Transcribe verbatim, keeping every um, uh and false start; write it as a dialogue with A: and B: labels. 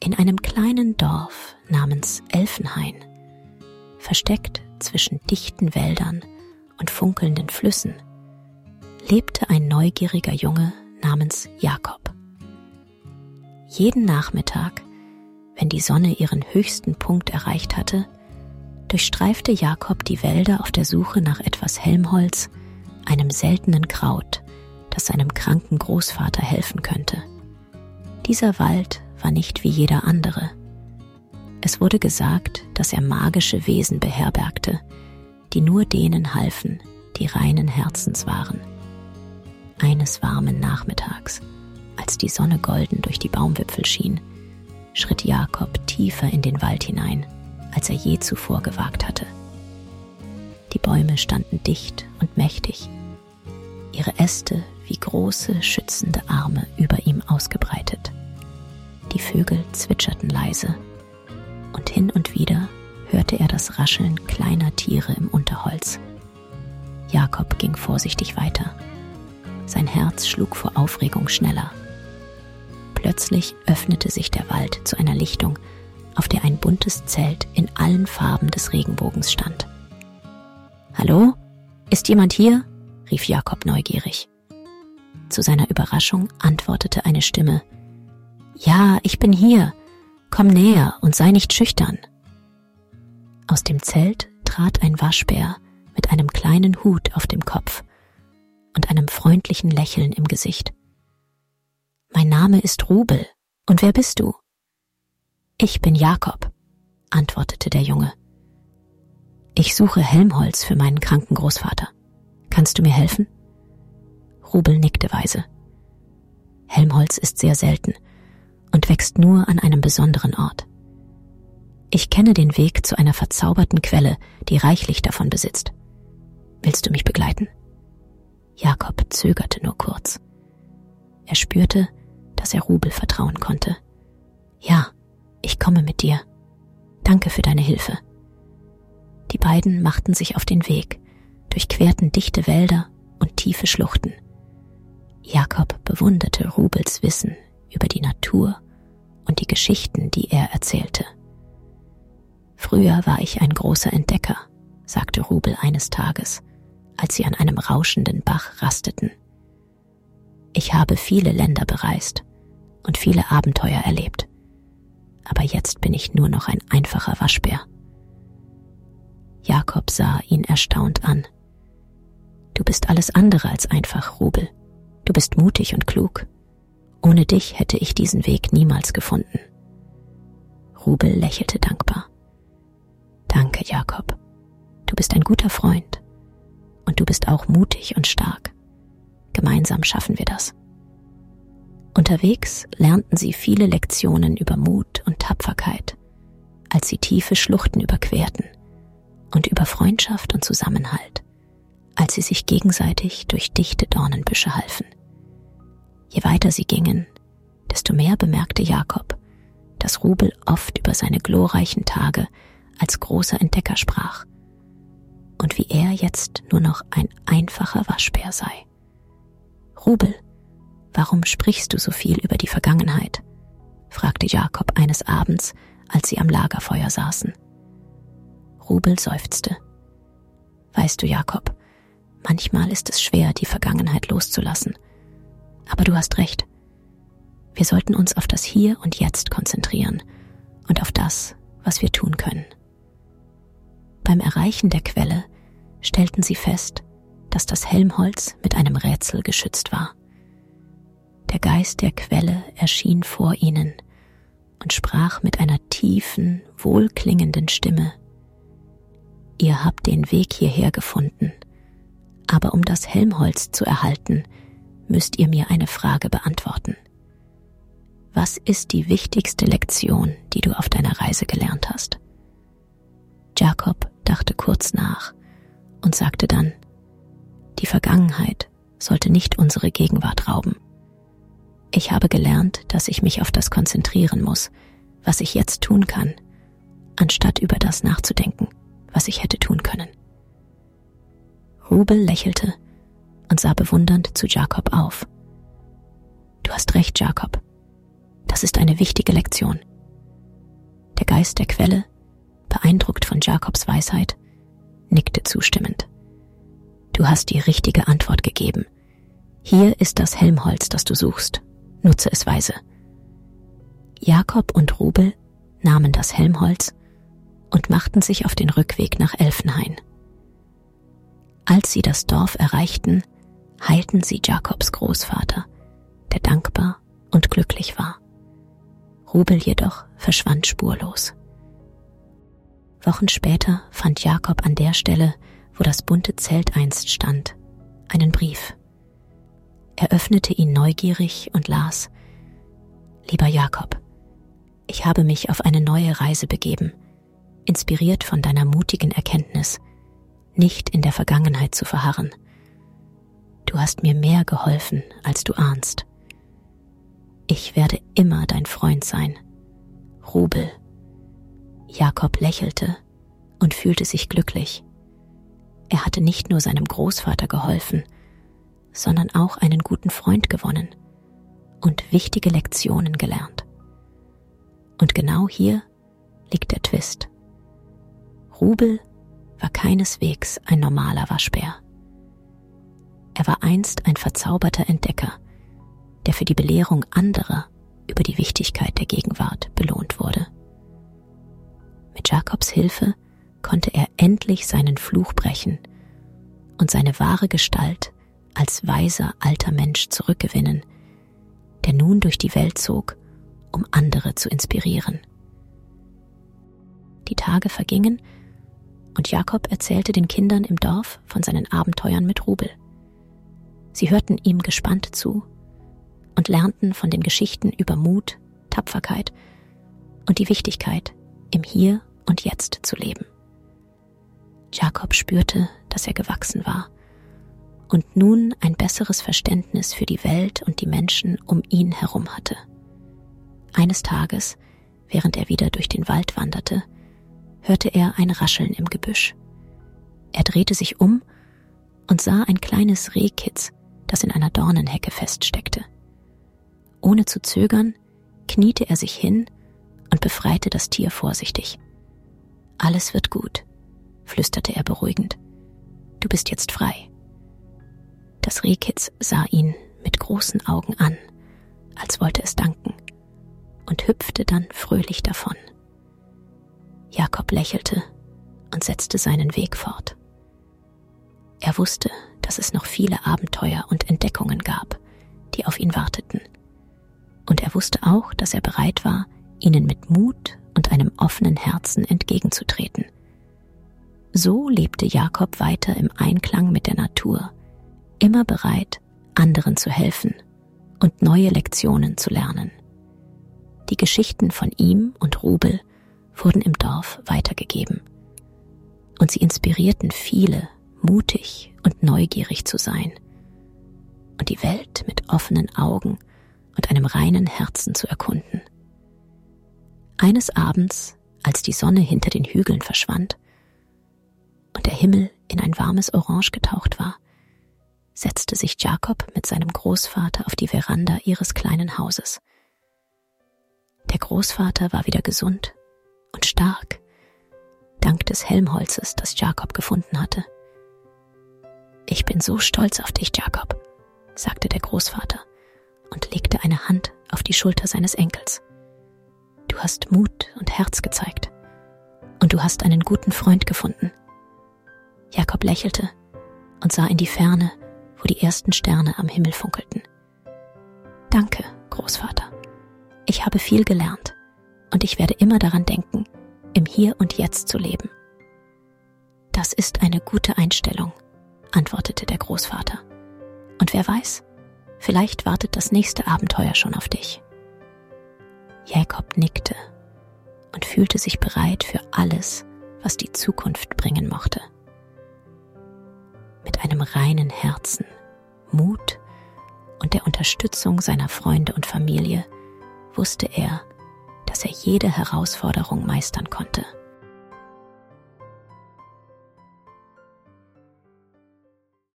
A: In einem kleinen Dorf namens Elfenhain, versteckt zwischen dichten Wäldern und funkelnden Flüssen, lebte ein neugieriger Junge namens Jakob. Jeden Nachmittag, wenn die Sonne ihren höchsten Punkt erreicht hatte, durchstreifte Jakob die Wälder auf der Suche nach etwas Helmholtz, einem seltenen Kraut, das seinem kranken Großvater helfen könnte. Dieser Wald war nicht wie jeder andere. Es wurde gesagt, dass er magische Wesen beherbergte, die nur denen halfen, die reinen Herzens waren. Eines warmen Nachmittags, als die Sonne golden durch die Baumwipfel schien, schritt Jakob tiefer in den Wald hinein, als er je zuvor gewagt hatte. Die Bäume standen dicht und mächtig, ihre Äste wie große, schützende Arme über ihm ausgebreitet. Die Vögel zwitscherten leise, und hin und wieder hörte er das Rascheln kleiner Tiere im Unterholz. Jakob ging vorsichtig weiter. Sein Herz schlug vor Aufregung schneller. Plötzlich öffnete sich der Wald zu einer Lichtung, auf der ein buntes Zelt in allen Farben des Regenbogens stand. »Hallo? Ist jemand hier?« rief Jakob neugierig. Zu seiner Überraschung antwortete eine Stimme: »Ja, ich bin hier. Komm näher und sei nicht schüchtern.« Aus dem Zelt trat ein Waschbär mit einem kleinen Hut auf dem Kopf und einem freundlichen Lächeln im Gesicht. »Mein Name ist Rubel. Und wer bist du?« »Ich bin Jakob«, antwortete der Junge. »Ich suche Helmholtz für meinen kranken Großvater. Kannst du mir helfen?« Rubel nickte weise. »Helmholtz ist sehr selten und wächst nur an einem besonderen Ort. Ich kenne den Weg zu einer verzauberten Quelle, die reichlich davon besitzt. Willst du mich begleiten?« Jakob zögerte nur kurz. Er spürte, dass er Rubel vertrauen konnte. »Ja, ich komme mit dir. Danke für deine Hilfe.« Die beiden machten sich auf den Weg, durchquerten dichte Wälder und tiefe Schluchten. Jakob bewunderte Rubels Wissen über die Natur und die Geschichten, die er erzählte. »Früher war ich ein großer Entdecker«, sagte Rubel eines Tages, als sie an einem rauschenden Bach rasteten. »Ich habe viele Länder bereist und viele Abenteuer erlebt. Aber jetzt bin ich nur noch ein einfacher Waschbär.« Jakob sah ihn erstaunt an. »Du bist alles andere als einfach, Rubel. Du bist mutig und klug. Ohne dich hätte ich diesen Weg niemals gefunden.« Rubel lächelte dankbar. »Danke, Jakob. Du bist ein guter Freund. Und du bist auch mutig und stark. Gemeinsam schaffen wir das.« Unterwegs lernten sie viele Lektionen über Mut und Tapferkeit, als sie tiefe Schluchten überquerten, und über Freundschaft und Zusammenhalt, als sie sich gegenseitig durch dichte Dornenbüsche halfen. Je weiter sie gingen, desto mehr bemerkte Jakob, dass Rubel oft über seine glorreichen Tage als großer Entdecker sprach und wie er jetzt nur noch ein einfacher Waschbär sei. »Rubel, warum sprichst du so viel über die Vergangenheit?« fragte Jakob eines Abends, als sie am Lagerfeuer saßen. Rubel seufzte. »Weißt du, Jakob, manchmal ist es schwer, die Vergangenheit loszulassen. Aber du hast recht. Wir sollten uns auf das Hier und Jetzt konzentrieren und auf das, was wir tun können.« Beim Erreichen der Quelle stellten sie fest, dass das Helmholtz mit einem Rätsel geschützt war. Der Geist der Quelle erschien vor ihnen und sprach mit einer tiefen, wohlklingenden Stimme: »Ihr habt den Weg hierher gefunden, aber um das Helmholtz zu erhalten, müsst ihr mir eine Frage beantworten. Was ist die wichtigste Lektion, die du auf deiner Reise gelernt hast?« Jakob dachte kurz nach und sagte dann: »Die Vergangenheit sollte nicht unsere Gegenwart rauben. Ich habe gelernt, dass ich mich auf das konzentrieren muss, was ich jetzt tun kann, anstatt über das nachzudenken, was ich hätte tun können.« Rubel lächelte und sah bewundernd zu Jakob auf. »Du hast recht, Jakob. Das ist eine wichtige Lektion. Der Geist der Quelle, beeindruckt von Jakobs Weisheit, nickte zustimmend. Du hast die richtige Antwort gegeben. Hier ist das Helmholtz, das du suchst. Nutze es weise. Jakob und Rubel nahmen das Helmholtz und machten sich auf den Rückweg nach Elfenhain. Als sie das Dorf erreichten, heilten sie Jakobs Großvater, der dankbar und glücklich war. Rubel jedoch verschwand spurlos. Wochen später fand Jakob an der Stelle, wo das bunte Zelt einst stand, einen Brief. Er öffnete ihn neugierig und las: Lieber Jakob, ich habe mich auf eine neue Reise begeben, inspiriert von deiner mutigen Erkenntnis, nicht in der Vergangenheit zu verharren. Du hast mir mehr geholfen, als du ahnst. Ich werde immer dein Freund sein. Rubel. Jakob lächelte und fühlte sich glücklich. Er hatte nicht nur seinem Großvater geholfen, sondern auch einen guten Freund gewonnen und wichtige Lektionen gelernt. Und genau hier liegt der Twist. Rubel war keineswegs ein normaler Waschbär. Er war einst ein verzauberter Entdecker, der für die Belehrung anderer über die Wichtigkeit der Gegenwart belohnt wurde. Mit Jakobs Hilfe konnte er endlich seinen Fluch brechen und seine wahre Gestalt als weiser alter Mensch zurückgewinnen, der nun durch die Welt zog, um andere zu inspirieren. Die Tage vergingen und Jakob erzählte den Kindern im Dorf von seinen Abenteuern mit Rubel. Sie hörten ihm gespannt zu und lernten von den Geschichten über Mut, Tapferkeit und die Wichtigkeit, im Hier und Jetzt zu leben. Jakob spürte, dass er gewachsen war und nun ein besseres Verständnis für die Welt und die Menschen um ihn herum hatte. Eines Tages, während er wieder durch den Wald wanderte, hörte er ein Rascheln im Gebüsch. Er drehte sich um und sah ein kleines Rehkitz, das in einer Dornenhecke feststeckte. Ohne zu zögern, kniete er sich hin und befreite das Tier vorsichtig. »Alles wird gut«, flüsterte er beruhigend. »Du bist jetzt frei.« Das Rehkitz sah ihn mit großen Augen an, als wollte es danken, und hüpfte dann fröhlich davon. Jakob lächelte und setzte seinen Weg fort. Er wusste, dass es noch viele Abenteuer und Entdeckungen gab, die auf ihn warteten. Und er wusste auch, dass er bereit war, ihnen mit Mut und einem offenen Herzen entgegenzutreten. So lebte Jakob weiter im Einklang mit der Natur, immer bereit, anderen zu helfen und neue Lektionen zu lernen. Die Geschichten von ihm und Rubel wurden im Dorf weitergegeben. Und sie inspirierten viele, mutig und neugierig zu sein und die Welt mit offenen Augen und einem reinen Herzen zu erkunden. Eines Abends, als die Sonne hinter den Hügeln verschwand und der Himmel in ein warmes Orange getaucht war, setzte sich Jakob mit seinem Großvater auf die Veranda ihres kleinen Hauses. Der Großvater war wieder gesund und stark, dank des Helmholtzes, das Jakob gefunden hatte. »Ich bin so stolz auf dich, Jakob«, sagte der Großvater und legte eine Hand auf die Schulter seines Enkels. »Du hast Mut und Herz gezeigt und du hast einen guten Freund gefunden.« Jakob lächelte und sah in die Ferne, wo die ersten Sterne am Himmel funkelten. »Danke, Großvater. Ich habe viel gelernt und ich werde immer daran denken, im Hier und Jetzt zu leben.« »Das ist eine gute Einstellung«, antwortete der Großvater. »Und wer weiß, vielleicht wartet das nächste Abenteuer schon auf dich.« Jakob nickte und fühlte sich bereit für alles, was die Zukunft bringen mochte. Mit einem reinen Herzen, Mut und der Unterstützung seiner Freunde und Familie wusste er, dass er jede Herausforderung meistern konnte.